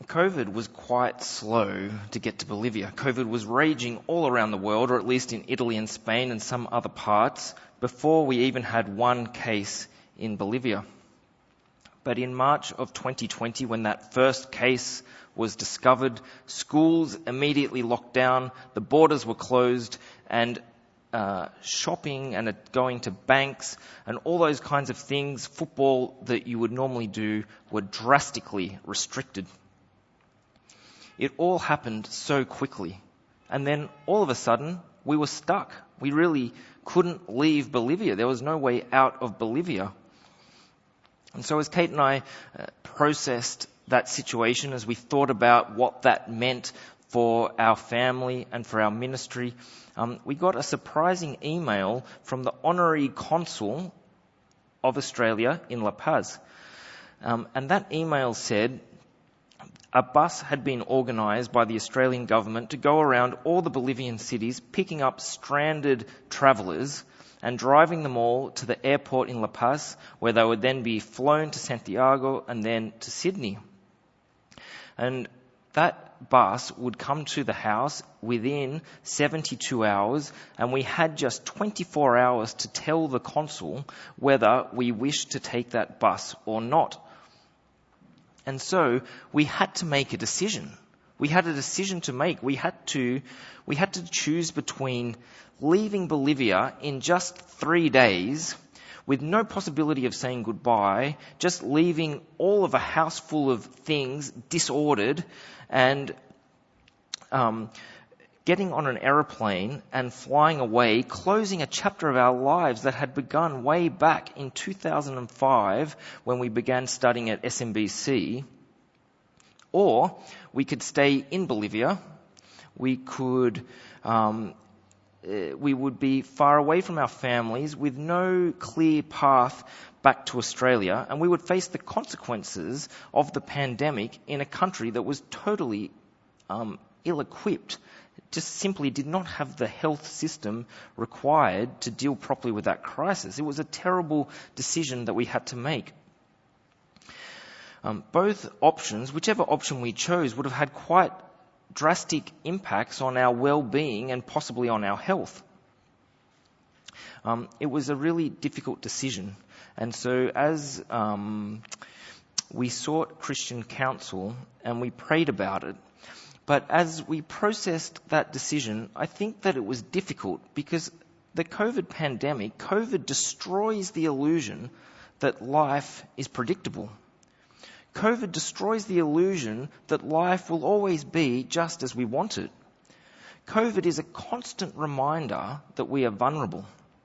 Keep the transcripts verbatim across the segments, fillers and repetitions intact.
COVID was quite slow to get to Bolivia. COVID was raging all around the world, or at least in Italy and Spain and some other parts, before we even had one case in Bolivia. But in March of twenty twenty, when that first case was discovered, schools immediately locked down, the borders were closed, and uh, shopping and going to banks and all those kinds of things, football that you would normally do, were drastically restricted. It all happened so quickly. And then all of a sudden, we were stuck. We really couldn't leave Bolivia. There was no way out of Bolivia. And so as Kate and I uh, processed that situation, as we thought about what that meant for our family and for our ministry, um, we got a surprising email from the Honorary Consul of Australia in La Paz. Um, and that email said a bus had been organised by the Australian government to go around all the Bolivian cities, picking up stranded travellers and driving them all to the airport in La Paz, where they would then be flown to Santiago and then to Sydney. And that bus would come to the house within seventy-two hours, and we had just twenty-four hours to tell the consul whether we wished to take that bus or not. And so we had to make a decision. We had a decision to make. We had to, we had to choose between leaving Bolivia in just three days with no possibility of saying goodbye, just leaving all of a house full of things disordered, and um, getting on an aeroplane and flying away, closing a chapter of our lives that had begun way back in two thousand five when we began studying at S M B C. Or we could stay in Bolivia. We could, um, uh, we would be far away from our families with no clear path back to Australia, and we would face the consequences of the pandemic in a country that was totally um, ill-equipped. It just simply did not have the health system required to deal properly with that crisis. It was a terrible decision that we had to make. Um, both options, whichever option we chose, would have had quite drastic impacts on our well-being and possibly on our health. Um, it was a really difficult decision. And so as um, we sought Christian counsel and we prayed about it, but as we processed that decision, I think that it was difficult because the COVID pandemic, COVID destroys the illusion that life is predictable. COVID destroys the illusion that life will always be just as we want it. COVID is a constant reminder that we are vulnerable.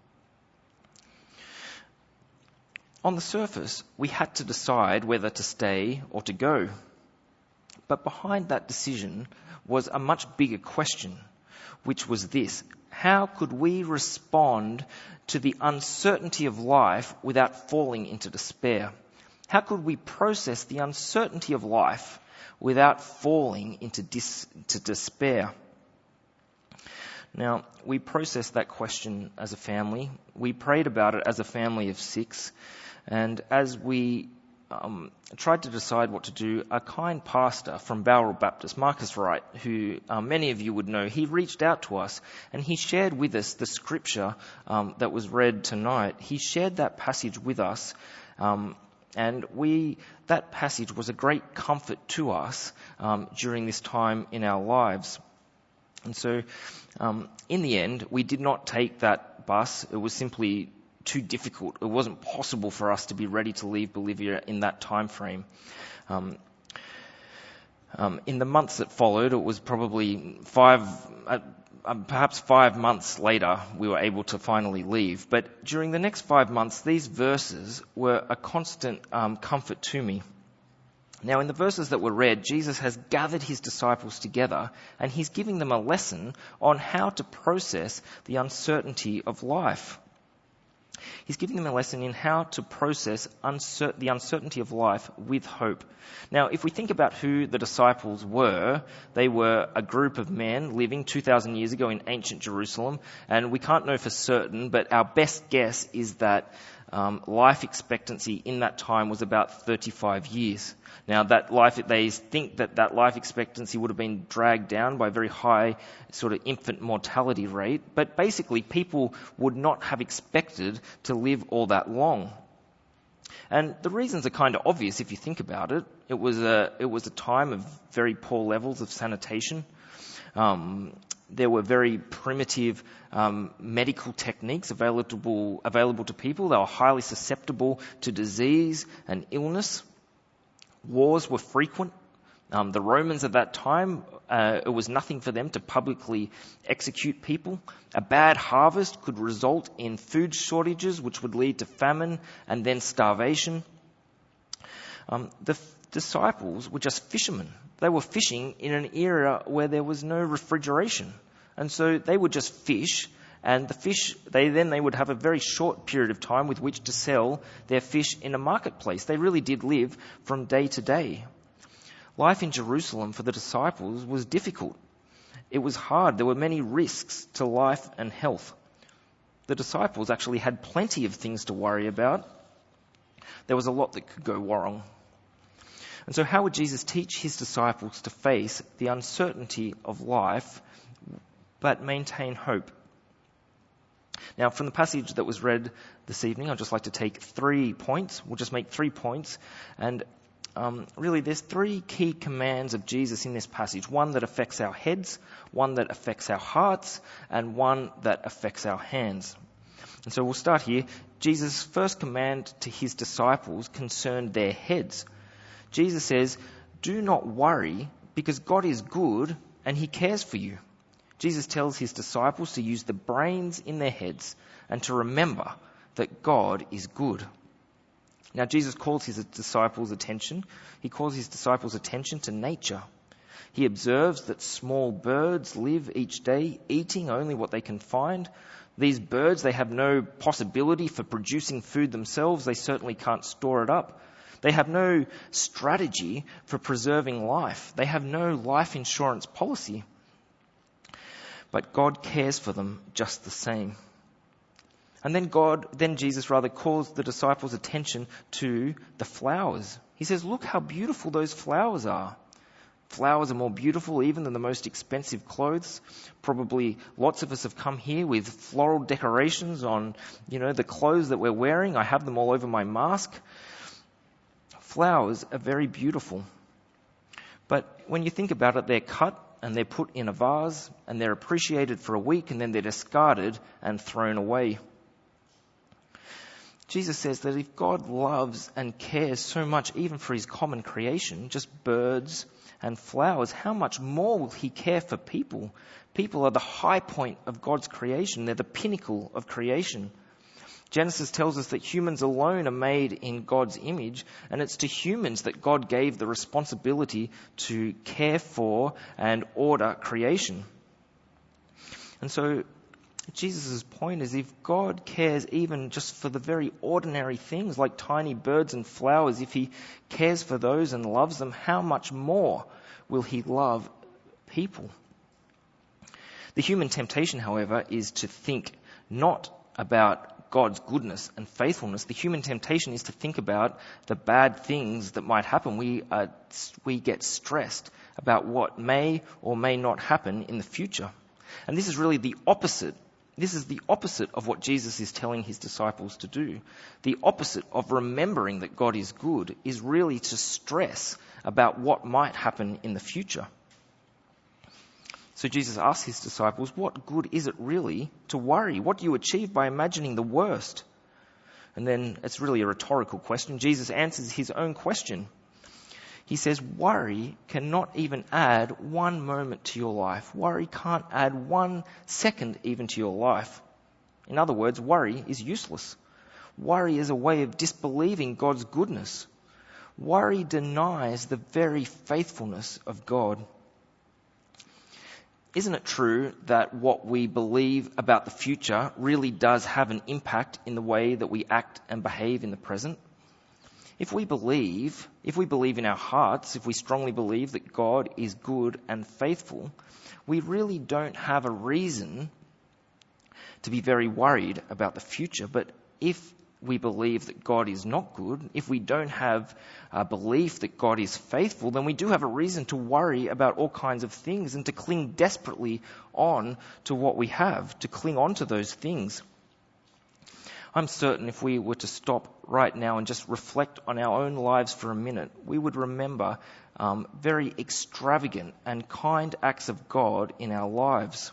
On the surface, we had to decide whether to stay or to go. But behind that decision was a much bigger question, which was this: how could we respond to the uncertainty of life without falling into despair? How could we process the uncertainty of life without falling into dis- to despair? Now, we processed that question as a family. We prayed about it as a family of six. And as we um, tried to decide what to do, a kind pastor from Bowral Baptist, Marcus Wright, who uh, many of you would know, he reached out to us and he shared with us the scripture um, that was read tonight. He shared that passage with us. Um, And we, that passage was a great comfort to us um, during this time in our lives. And so, um, in the end, we did not take that bus. It was simply too difficult. It wasn't possible for us to be ready to leave Bolivia in that time frame. Um, um, in the months that followed, it was probably five... Uh, Um, perhaps five months later, we were able to finally leave. But during the next five months, these verses were a constant um, comfort to me. Now, in the verses that were read, Jesus has gathered his disciples together, and he's giving them a lesson on how to process the uncertainty of life. He's giving them a lesson in how to process uncer- the uncertainty of life with hope. Now, if we think about who the disciples were, they were a group of men living two thousand years ago in ancient Jerusalem, and we can't know for certain, but our best guess is that um, life expectancy in that time was about thirty-five years. Now, that life, they think that that life expectancy would have been dragged down by a very high sort of infant mortality rate, but basically people would not have expected to live all that long. And the reasons are kind of obvious if you think about it. It was a, it was a time of very poor levels of sanitation. Um, there were very primitive um, medical techniques available, available to people. They were highly susceptible to disease and illness. Wars were frequent. Um, the Romans at that time, uh, it was nothing for them to publicly execute people. A bad harvest could result in food shortages, which would lead to famine and then starvation. Um, the f- disciples were just fishermen. They were fishing in an era where there was no refrigeration. And so they would just fish, and the fish, they then they would have a very short period of time with which to sell their fish in a marketplace. They really did live from day to day. Life in Jerusalem for the disciples was difficult. It was hard. There were many risks to life and health. The disciples actually had plenty of things to worry about. There was a lot that could go wrong. And so how would Jesus teach his disciples to face the uncertainty of life but maintain hope? Now, from the passage that was read this evening, I'd just like to take three points. We'll just make three points. And um, really, there's three key commands of Jesus in this passage. One that affects our heads, one that affects our hearts, and one that affects our hands. And so we'll start here. Jesus' first command to his disciples concerned their heads. Jesus says, "Do not worry, because God is good and he cares for you." Jesus tells his disciples to use the brains in their heads and to remember that God is good. Now, Jesus calls his disciples' attention. He calls his disciples' attention to nature. He observes that small birds live each day eating only what they can find. These birds, they have no possibility for producing food themselves. They certainly can't store it up. They have no strategy for preserving life. They have no life insurance policy. But God cares for them just the same. And then God, then Jesus rather calls the disciples' attention to the flowers. He says, look how beautiful those flowers are. Flowers are more beautiful even than the most expensive clothes. Probably lots of us have come here with floral decorations on, you know, the clothes that we're wearing. I have them all over my mask. Flowers are very beautiful. But when you think about it, they're cut and they're put in a vase and they're appreciated for a week and then they're discarded and thrown away. Jesus says that if God loves and cares so much even for his common creation, just birds and flowers, how much more will he care for people? People are the high point of God's creation. They're the pinnacle of creation. Genesis tells us that humans alone are made in God's image, and it's to humans that God gave the responsibility to care for and order creation. And so Jesus' point is, if God cares even just for the very ordinary things like tiny birds and flowers, if he cares for those and loves them, how much more will he love people? The human temptation, however, is to think not about God's goodness and faithfulness. The human temptation is to think about the bad things that might happen. We uh, we get stressed about what may or may not happen in the future. And this is really the opposite. This is the opposite of what Jesus is telling his disciples to do. The opposite of remembering that God is good is really to stress about what might happen in the future. So Jesus asks his disciples, what good is it really to worry? What do you achieve by imagining the worst? And then it's really a rhetorical question. Jesus answers his own question. He says, worry cannot even add one moment to your life. Worry can't add one second even to your life. In other words, worry is useless. Worry is a way of disbelieving God's goodness. Worry denies the very faithfulness of God. Isn't it true that what we believe about the future really does have an impact in the way that we act and behave in the present? If we believe, if we believe in our hearts, if we strongly believe that God is good and faithful, we really don't have a reason to be very worried about the future. But if we believe that God is not good, if we don't have a belief that God is faithful, then we do have a reason to worry about all kinds of things and to cling desperately on to what we have, to cling on to those things. I'm certain if we were to stop right now and just reflect on our own lives for a minute, we would remember um, very extravagant and kind acts of God in our lives.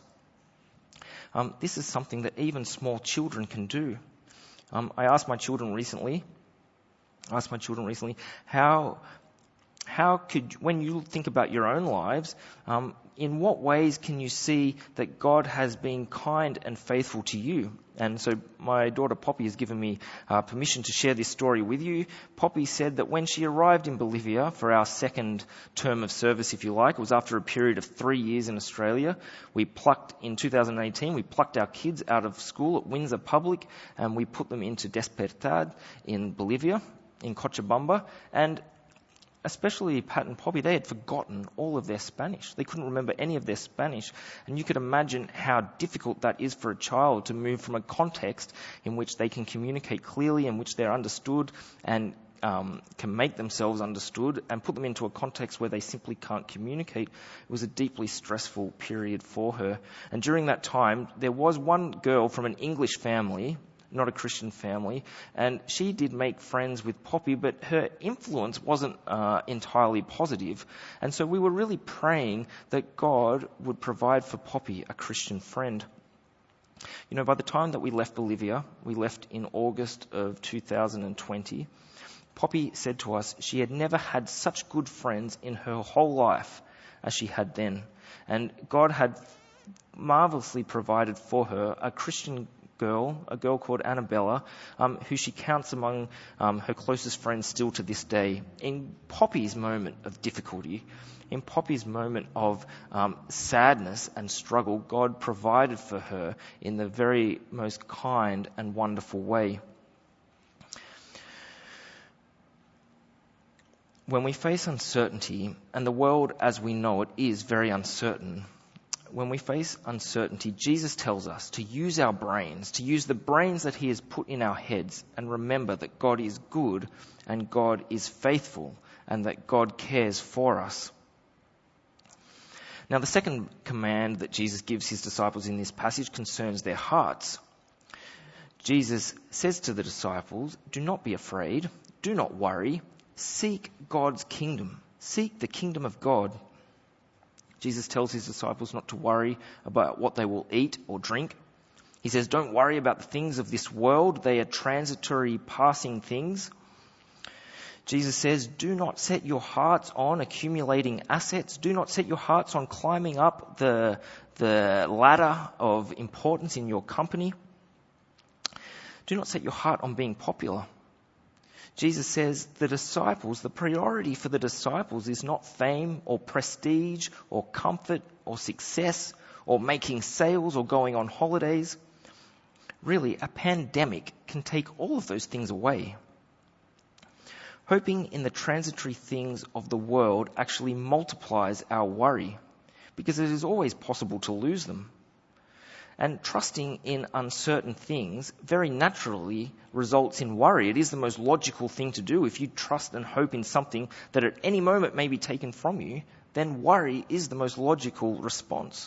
Um, this is something that even small children can do. Um, I asked my children recently, I asked my children recently, how, how could, when you think about your own lives, um, in what ways can you see that God has been kind and faithful to you? And so my daughter Poppy has given me uh, permission to share this story with you. Poppy said that when she arrived in Bolivia for our second term of service, if you like, it was after a period of three years in Australia. We plucked, in two thousand eighteen, we plucked our kids out of school at Windsor Public and we put them into Despertad in Bolivia, in Cochabamba. And especially Pat and Poppy, they had forgotten all of their Spanish. They couldn't remember any of their Spanish. And you could imagine how difficult that is for a child to move from a context in which they can communicate clearly, in which they're understood and um, can make themselves understood, and put them into a context where they simply can't communicate. It was a deeply stressful period for her. And during that time, there was one girl from an English family, not a Christian family, and she did make friends with Poppy, but her influence wasn't uh, entirely positive. And so we were really praying that God would provide for Poppy a Christian friend. You know, by the time that we left Bolivia, we left in August of two thousand twenty, Poppy said to us she had never had such good friends in her whole life as she had then. And God had marvelously provided for her a Christian girl, a girl called Annabella, um, who she counts among um, her closest friends still to this day. In Poppy's moment of difficulty, in Poppy's moment of um, sadness and struggle, God provided for her in the very most kind and wonderful way. When we face uncertainty, and the world as we know it is very uncertain, when we face uncertainty, Jesus tells us to use our brains, to use the brains that he has put in our heads, and remember that God is good and God is faithful and that God cares for us. Now, the second command that Jesus gives his disciples in this passage concerns their hearts. Jesus says to the disciples, "Do not be afraid, do not worry, seek God's kingdom, seek the kingdom of God." Jesus tells his disciples not to worry about what they will eat or drink. He says, don't worry about the things of this world. They are transitory, passing things. Jesus says, do not set your hearts on accumulating assets. Do not set your hearts on climbing up the, the ladder of importance in your company. Do not set your heart on being popular. Jesus says the disciples, the priority for the disciples is not fame or prestige or comfort or success or making sales or going on holidays. Really, a pandemic can take all of those things away. Hoping in the transitory things of the world actually multiplies our worry because it is always possible to lose them. And trusting in uncertain things very naturally results in worry. It is the most logical thing to do. If you trust and hope in something that at any moment may be taken from you, then worry is the most logical response.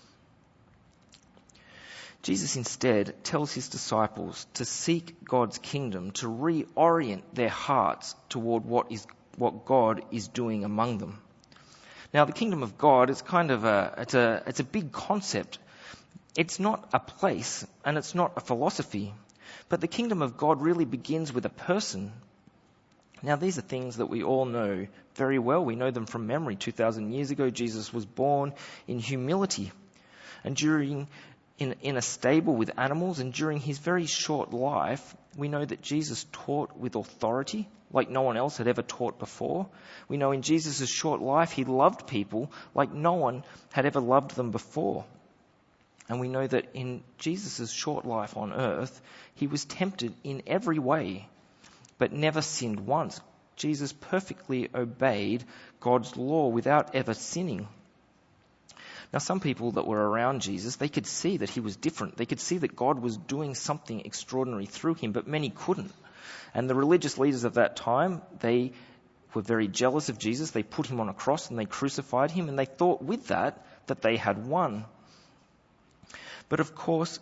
Jesus instead tells his disciples to seek God's kingdom, to reorient their hearts toward what is what God is doing among them. Now, the kingdom of God is kind of a it's a it's a big concept. It's not a place and it's not a philosophy, but the kingdom of God really begins with a person. Now, these are things that we all know very well. We know them from memory. two thousand years ago, Jesus was born in humility and during in, in a stable with animals, and during his very short life, we know that Jesus taught with authority like no one else had ever taught before. We know in Jesus' short life, he loved people like no one had ever loved them before. And we know that in Jesus' short life on earth, he was tempted in every way, but never sinned once. Jesus perfectly obeyed God's law without ever sinning. Now, some people that were around Jesus, they could see that he was different. They could see that God was doing something extraordinary through him, but many couldn't. And the religious leaders of that time, they were very jealous of Jesus. They put him on a cross and they crucified him, and they thought with that, that they had won. But of course,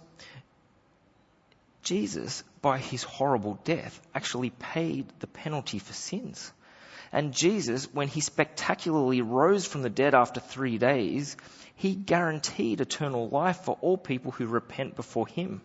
Jesus, by his horrible death, actually paid the penalty for sins. And Jesus, when he spectacularly rose from the dead after three days, he guaranteed eternal life for all people who repent before him.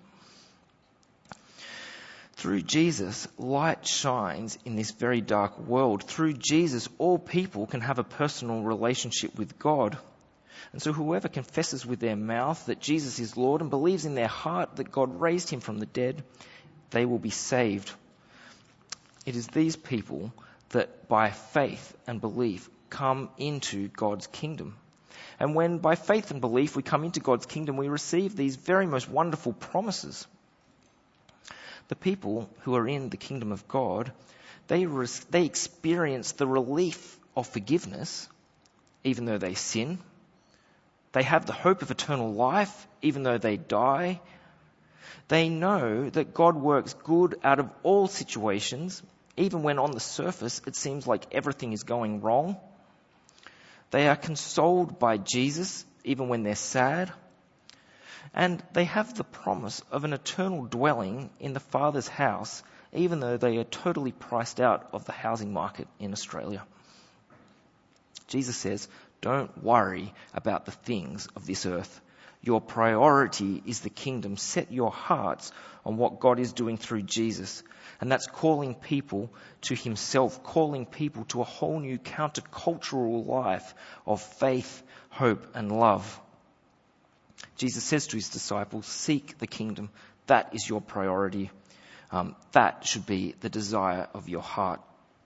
Through Jesus, light shines in this very dark world. Through Jesus, all people can have a personal relationship with God. And so whoever confesses with their mouth that Jesus is Lord and believes in their heart that God raised him from the dead, they will be saved. It is these people that by faith and belief come into God's kingdom. And when by faith and belief we come into God's kingdom, we receive these very most wonderful promises. The people who are in the kingdom of God, they, res- they experience the relief of forgiveness, even though they sin. They have the hope of eternal life, even though they die. They know that God works good out of all situations, even when on the surface it seems like everything is going wrong. They are consoled by Jesus, even when they're sad. And they have the promise of an eternal dwelling in the Father's house, even though they are totally priced out of the housing market in Australia. Jesus says, don't worry about the things of this earth. Your priority is the kingdom. Set your hearts on what God is doing through Jesus. And that's calling people to himself, calling people to a whole new countercultural life of faith, hope, and love. Jesus says to his disciples, seek the kingdom. That is your priority. Um, that should be the desire of your heart.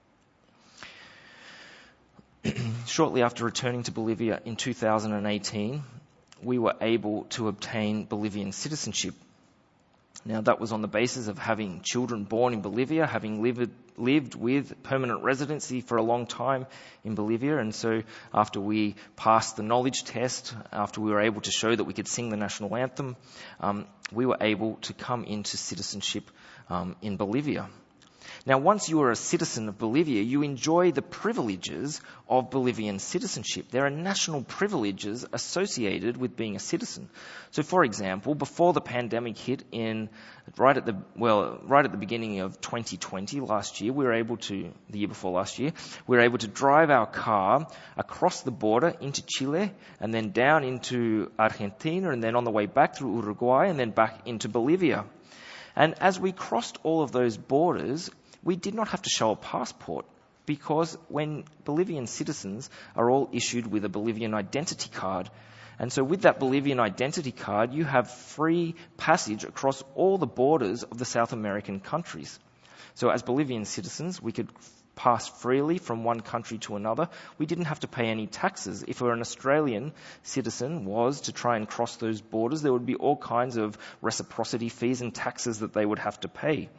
Shortly after returning to Bolivia in two thousand eighteen, we were able to obtain Bolivian citizenship. Now, that was on the basis of having children born in Bolivia, having lived, lived with permanent residency for a long time in Bolivia. And so after we passed the knowledge test, after we were able to show that we could sing the national anthem, um, we were able to come into citizenship um, in Bolivia. Now, once you are a citizen of Bolivia, you enjoy the privileges of Bolivian citizenship. There are national privileges associated with being a citizen. So, for example, before the pandemic hit in right at the well, right at the beginning of twenty twenty, last year, we were able to the year before last year, we were able to drive our car across the border into Chile, and then down into Argentina, and then on the way back through Uruguay, and then back into Bolivia. And as we crossed all of those borders, we did not have to show a passport, because when Bolivian citizens are all issued with a Bolivian identity card. And so with that Bolivian identity card, you have free passage across all the borders of the South American countries. So as Bolivian citizens, we could pass freely from one country to another. We didn't have to pay any taxes. If an Australian citizen was to try and cross those borders, there would be all kinds of reciprocity fees and taxes that they would have to pay.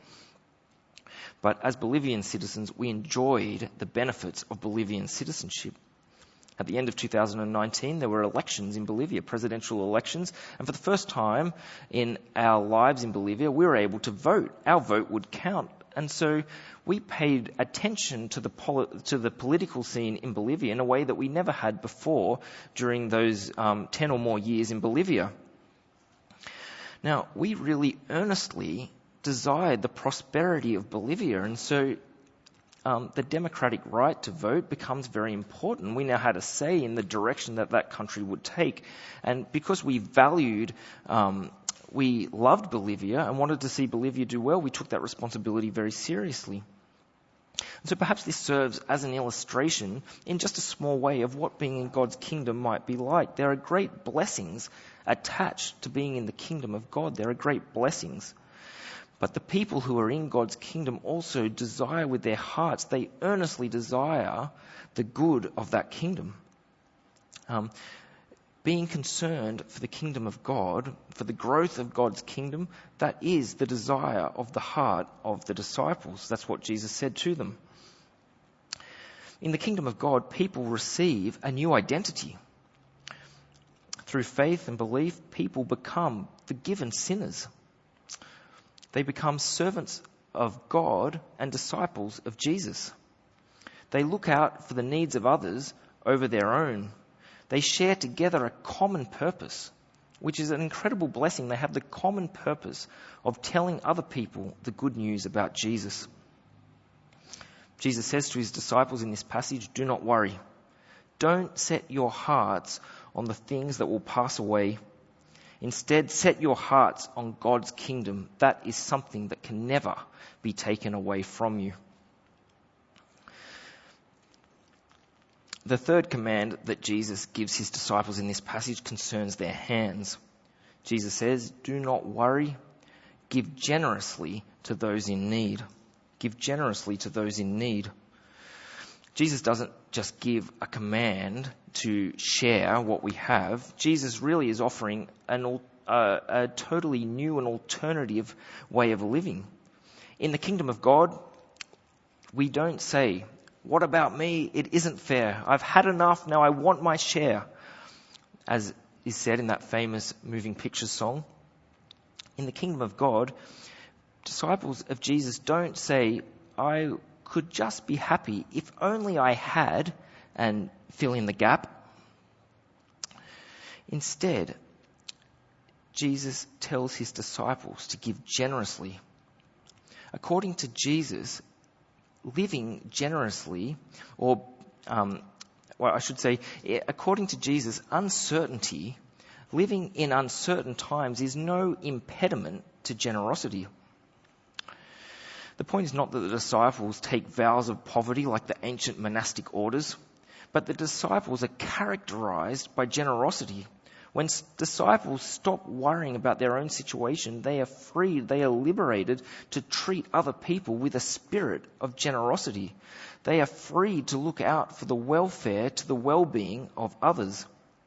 But as Bolivian citizens, we enjoyed the benefits of Bolivian citizenship. At the end of two thousand nineteen, there were elections in Bolivia, presidential elections, and for the first time in our lives in Bolivia, we were able to vote. Our vote would count. And so we paid attention to the poli- to the political scene in Bolivia in a way that we never had before during those um, ten or more years in Bolivia. Now, we really earnestly desired the prosperity of Bolivia, and so um, the democratic right to vote becomes very important. We now had a say in the direction that that country would take, and because we valued, um, we loved Bolivia and wanted to see Bolivia do well, we took that responsibility very seriously. And so perhaps this serves as an illustration in just a small way of what being in God's kingdom might be like. There are great blessings attached to being in the kingdom of God. There are great blessings. But the people who are in God's kingdom also desire with their hearts, they earnestly desire the good of that kingdom. Um, being concerned for the kingdom of God, for the growth of God's kingdom, that is the desire of the heart of the disciples. That's what Jesus said to them. In the kingdom of God, people receive a new identity. Through faith and belief, people become forgiven sinners. They become servants of God and disciples of Jesus. They look out for the needs of others over their own. They share together a common purpose, which is an incredible blessing. They have the common purpose of telling other people the good news about Jesus. Jesus says to his disciples in this passage, "Do not worry. Don't set your hearts on the things that will pass away. Instead, set your hearts on God's kingdom. That is something that can never be taken away from you." The third command that Jesus gives his disciples in this passage concerns their hands. Jesus says, "Do not worry. Give generously to those in need." Give generously to those in need. Jesus doesn't just give a command to share what we have. Jesus really is offering an, uh, a totally new and alternative way of living. In the kingdom of God, we don't say, "What about me? It isn't fair. I've had enough. Now I want my share," as is said in that famous Moving Pictures song. In the kingdom of God, disciples of Jesus don't say, "I could just be happy if only I had," and fill in the gap. Instead, Jesus tells his disciples to give generously. According to Jesus, living generously, or um, well, I should say, according to Jesus, uncertainty, living in uncertain times is no impediment to generosity. The point is not that the disciples take vows of poverty like the ancient monastic orders, but the disciples are characterized by generosity. When s- disciples stop worrying about their own situation, they are freed, they are liberated to treat other people with a spirit of generosity. They are free to look out for the welfare, to the well-being of others.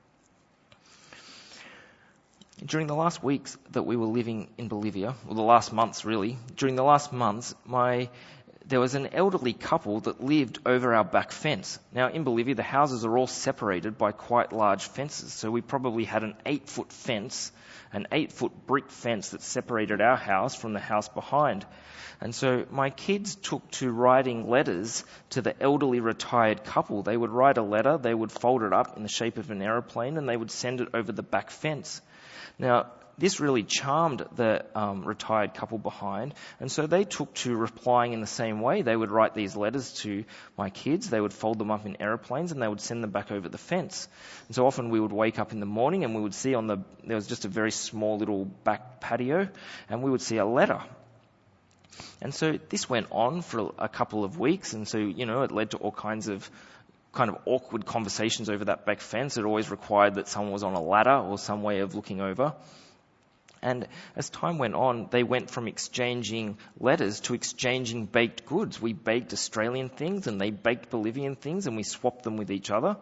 During the last weeks that we were living in Bolivia, or the last months really, during the last months, my there was an elderly couple that lived over our back fence. Now in Bolivia, the houses are all separated by quite large fences, so we probably had an eight-foot fence, an eight-foot brick fence that separated our house from the house behind. And so my kids took to writing letters to the elderly retired couple. They would write a letter, they would fold it up in the shape of an aeroplane, and they would send it over the back fence. Now, this really charmed the um, retired couple behind, and so they took to replying in the same way. They would write these letters to my kids, they would fold them up in aeroplanes, and they would send them back over the fence. And so often we would wake up in the morning and we would see on the, there was just a very small little back patio, and we would see a letter. And so this went on for a couple of weeks, and so, you know, it led to all kinds of kind of awkward conversations over that back fence. It always required that someone was on a ladder or some way of looking over. And as time went on, they went from exchanging letters to exchanging baked goods. We baked Australian things and they baked Bolivian things, and we swapped them with each other.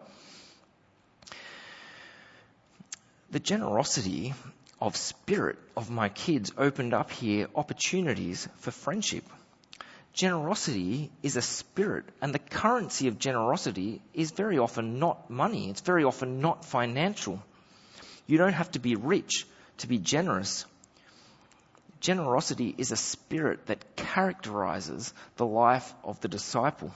The generosity of spirit of my kids opened up here opportunities for friendship. Generosity is a spirit, and the currency of generosity is very often not money. It's very often not financial. You don't have to be rich to be generous. Generosity is a spirit that characterizes the life of the disciple.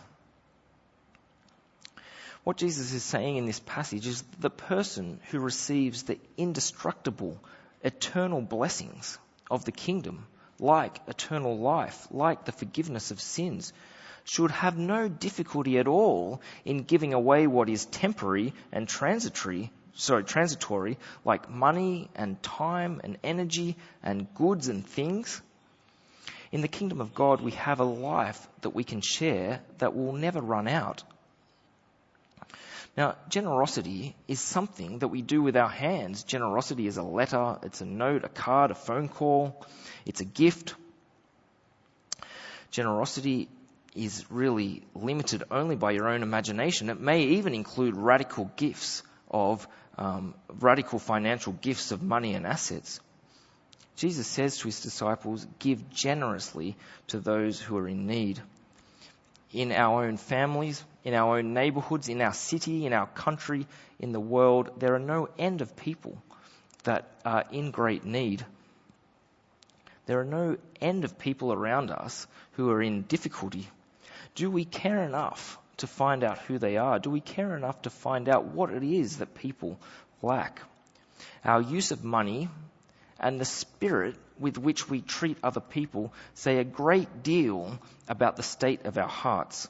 What Jesus is saying in this passage is the person who receives the indestructible, eternal blessings of the kingdom, like eternal life, like the forgiveness of sins, should have no difficulty at all in giving away what is temporary and transitory, sorry, transitory, like money and time and energy and goods and things. In the kingdom of God, we have a life that we can share that will never run out. Now, generosity is something that we do with our hands. Generosity is a letter, it's a note, a card, a phone call, it's a gift. Generosity is really limited only by your own imagination. It may even include radical gifts of, um, radical financial gifts of money and assets. Jesus says to his disciples, give generously to those who are in need. In our own families, in our own neighborhoods, in our city, in our country, in the world. There are no end of people that are in great need. There are no end of people around us who are in difficulty. Do we care enough to find out who they are? Do we care enough to find out what it is that people lack? Our use of money and the spirit with which we treat other people say a great deal about the state of our hearts.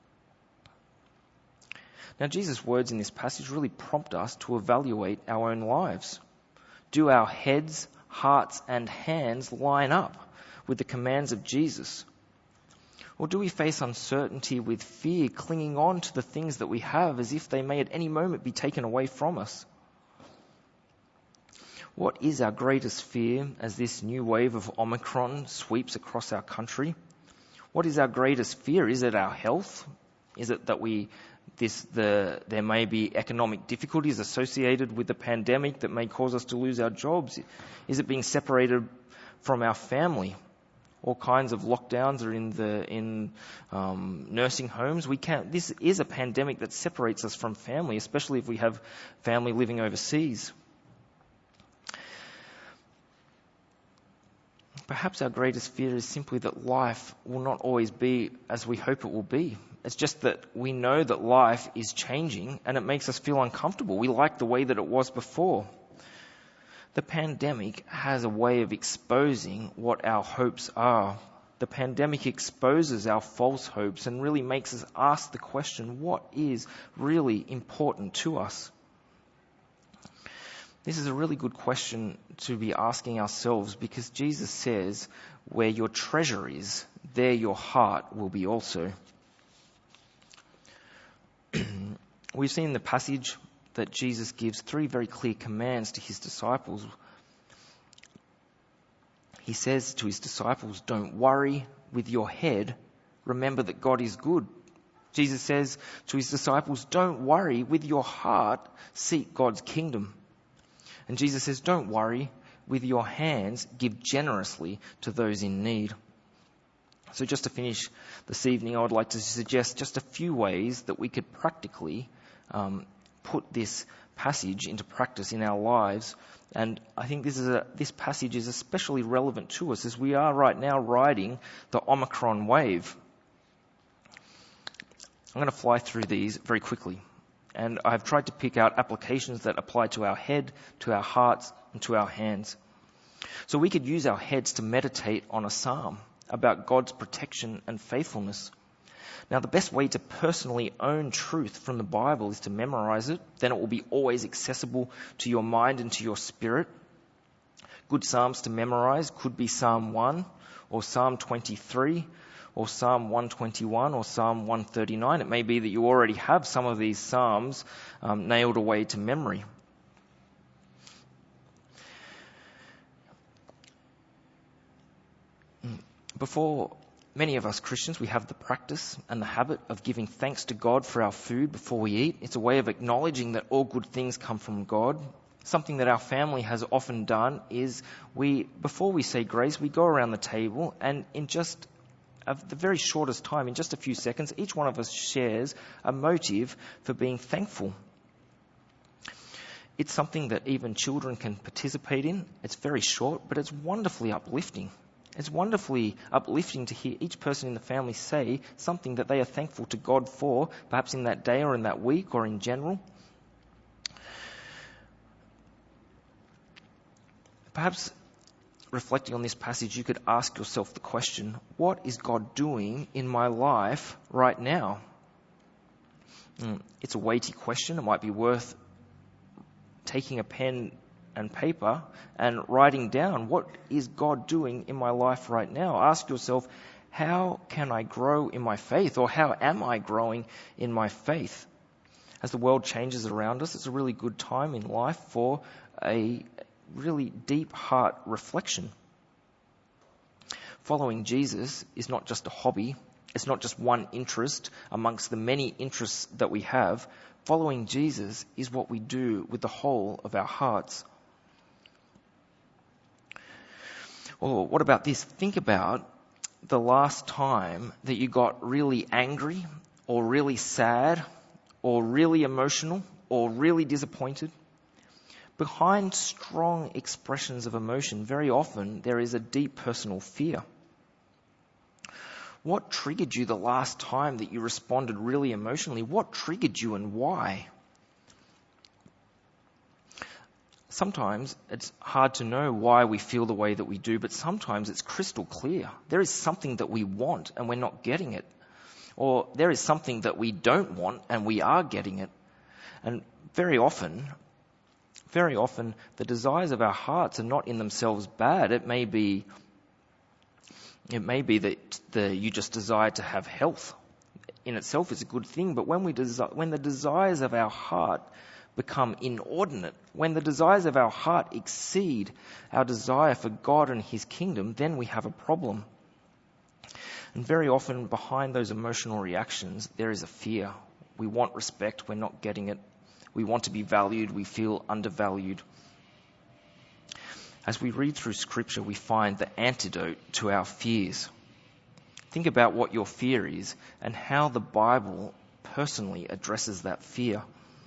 Now, Jesus' words in this passage really prompt us to evaluate our own lives. Do our heads, hearts, and hands line up with the commands of Jesus? Or do we face uncertainty with fear, clinging on to the things that we have as if they may at any moment be taken away from us? What is our greatest fear as this new wave of Omicron sweeps across our country? What is our greatest fear? Is it our health? Is it that we this the there may be economic difficulties associated with the pandemic that may cause us to lose our jobs? Is it being separated from our family? All kinds of lockdowns are in the in um, nursing homes. We can't. This is a pandemic that separates us from family, especially if we have family living overseas. Perhaps our greatest fear is simply that life will not always be as we hope it will be. It's just that we know that life is changing and it makes us feel uncomfortable. We like the way that it was before. The pandemic has a way of exposing what our hopes are. The pandemic exposes our false hopes and really makes us ask the question, what is really important to us? This is a really good question to be asking ourselves, because Jesus says, where your treasure is, there your heart will be also. We've seen in the passage that Jesus gives three very clear commands to his disciples. He says to his disciples, don't worry with your head, remember that God is good. Jesus says to his disciples, don't worry with your heart, seek God's kingdom. And Jesus says, don't worry, with your hands, give generously to those in need. So just to finish this evening, I would like to suggest just a few ways that we could practically um, put this passage into practice in our lives. And I think this is a, this passage is especially relevant to us as we are right now riding the Omicron wave. I'm going to fly through these very quickly. And I've tried to pick out applications that apply to our head, to our hearts, and to our hands. So we could use our heads to meditate on a psalm about God's protection and faithfulness. Now, the best way to personally own truth from the Bible is to memorize it. Then it will be always accessible to your mind and to your spirit. Good psalms to memorize could be Psalm one or Psalm twenty-three. Or Psalm one twenty-one or Psalm one thirty-nine. It may be that you already have some of these psalms um, nailed away to memory. Before many of us Christians, we have the practice and the habit of giving thanks to God for our food before we eat. It's a way of acknowledging that all good things come from God. Something that our family has often done is we, before we say grace, we go around the table and in just of the very shortest time, in just a few seconds, each one of us shares a motive for being thankful. It's something that even children can participate in. It's very short, but it's wonderfully uplifting. It's wonderfully uplifting to hear each person in the family say something that they are thankful to God for, perhaps in that day or in that week or in general. Perhaps reflecting on this passage, you could ask yourself the question, what is God doing in my life right now? Mm, it's a weighty question. It might be worth taking a pen and paper and writing down, what is God doing in my life right now? Ask yourself, how can I grow in my faith? Or how am I growing in my faith? As the world changes around us, it's a really good time in life for a really deep heart reflection. Following Jesus is not just a hobby. It's not just one interest amongst the many interests that we have. Following Jesus is what we do with the whole of our hearts. Or what about this? Think about the last time that you got really angry or really sad, or really emotional, or really disappointed. Behind strong expressions of emotion, very often there is a deep personal fear. What triggered you the last time that you responded really emotionally? What triggered you and why? Sometimes it's hard to know why we feel the way that we do, but sometimes it's crystal clear. There is something that we want and we're not getting it. Or there is something that we don't want and we are getting it. And very often, very often, the desires of our hearts are not in themselves bad. It may be, it may be that the, you just desire to have health. In itself is a good thing, but when we desi- when the desires of our heart become inordinate, when the desires of our heart exceed our desire for God and His kingdom, then we have a problem. And very often behind those emotional reactions, there is a fear. We want respect, we're not getting it. We want to be valued, we feel undervalued. As we read through Scripture, we find the antidote to our fears. Think about what your fear is and how the Bible personally addresses that fear.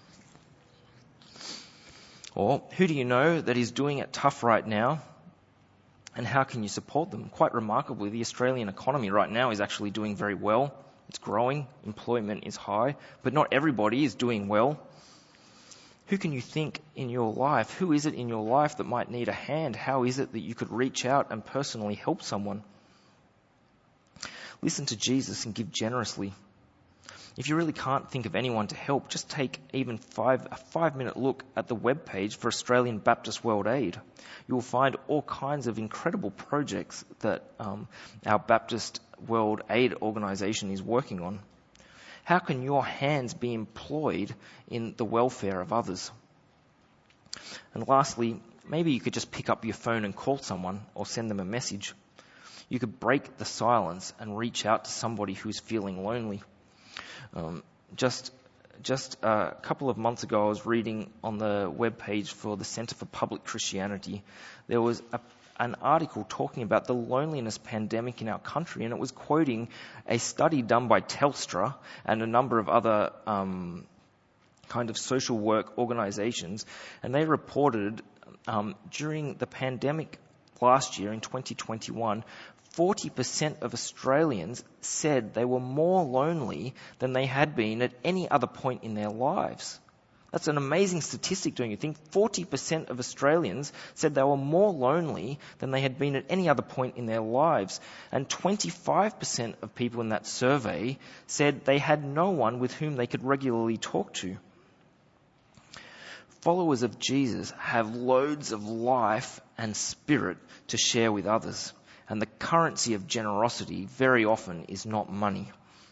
Or who do you know that is doing it tough right now? And how can you support them? Quite remarkably, the Australian economy right now is actually doing very well. It's growing, employment is high, but not everybody is doing well. Who can you think in your life? Who is it in your life that might need a hand? How is it that you could reach out and personally help someone? Listen to Jesus and give generously. If you really can't think of anyone to help, just take even five, a five-minute look at the webpage for Australian Baptist World Aid. You will find all kinds of incredible projects that um, our Baptist World Aid organisation is working on. How can your hands be employed in the welfare of others? And lastly, maybe you could just pick up your phone and call someone or send them a message. You could break the silence and reach out to somebody who's feeling lonely. Um, just just a couple of months ago, I was reading on the webpage for the Centre for Public Christianity. There was a, an article talking about the loneliness pandemic in our country, and it was quoting a study done by Telstra and a number of other um, kind of social work organisations, and they reported um, during the pandemic last year in twenty twenty-one, forty percent of Australians said they were more lonely than they had been at any other point in their lives. That's an amazing statistic, don't you think? forty percent of Australians said they were more lonely than they had been at any other point in their lives. And twenty-five percent of people in that survey said they had no one with whom they could regularly talk to. Followers of Jesus have loads of life and spirit to share with others. And the currency of generosity very often is not money.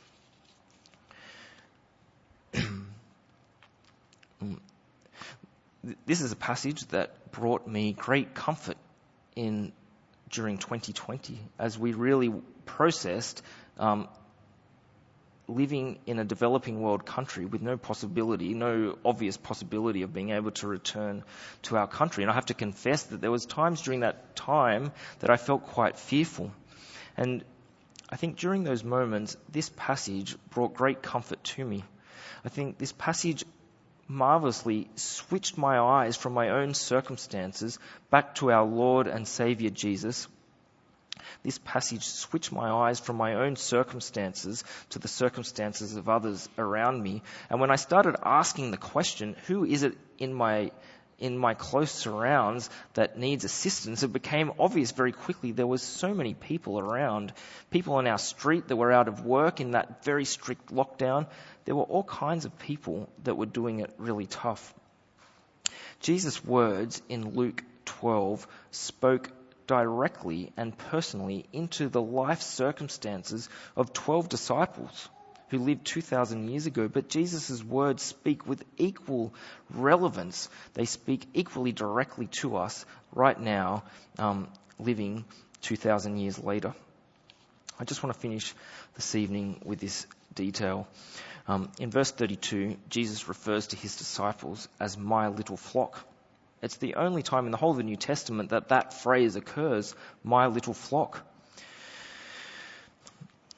This is a passage that brought me great comfort in during twenty twenty as we really processed um, living in a developing world country with no possibility, no obvious possibility of being able to return to our country. And I have to confess that there was times during that time that I felt quite fearful. And I think during those moments, this passage brought great comfort to me. I think this passage marvelously switched my eyes from my own circumstances back to our Lord and Saviour Jesus. This passage switched my eyes from my own circumstances to the circumstances of others around me. And when I started asking the question, who is it in my in my close surrounds that needs assistance, it became obvious very quickly there was so many people around. People on our street that were out of work in that very strict lockdown. There were all kinds of people that were doing it really tough. Jesus' words in Luke twelve spoke directly and personally into the life circumstances of twelve disciples who lived two thousand years ago. But Jesus' words speak with equal relevance. They speak equally directly to us right now, um, living two thousand years later. I just want to finish this evening with this detail. Um, in verse thirty-two, Jesus refers to his disciples as my little flock. It's the only time in the whole of the New Testament that that phrase occurs, my little flock.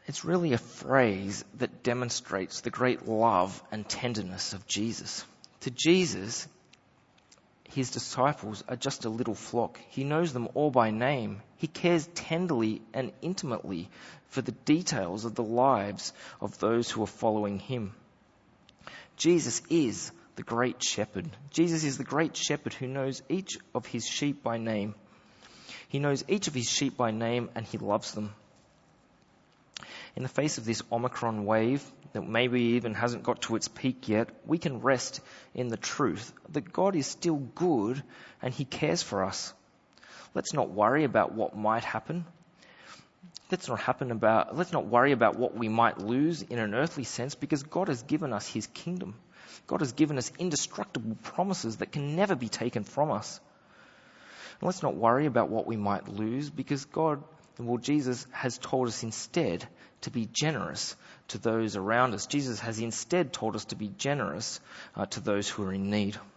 It's really a phrase that demonstrates the great love and tenderness of Jesus. To Jesus, his disciples are just a little flock. He knows them all by name. He cares tenderly and intimately for the details of the lives of those who are following him. Jesus is the great shepherd. Jesus is the great shepherd who knows each of his sheep by name. He knows each of his sheep by name and he loves them. In the face of this Omicron wave that maybe even hasn't got to its peak yet, we can rest in the truth that God is still good and he cares for us. Let's not worry about what might happen. Let's not happen about, let's not worry about what we might lose in an earthly sense, because God has given us his kingdom. God has given us indestructible promises that can never be taken from us. And let's not worry about what we might lose, because God, well, Jesus has told us instead to be generous to those around us. Jesus has instead told us to be generous uh, to those who are in need.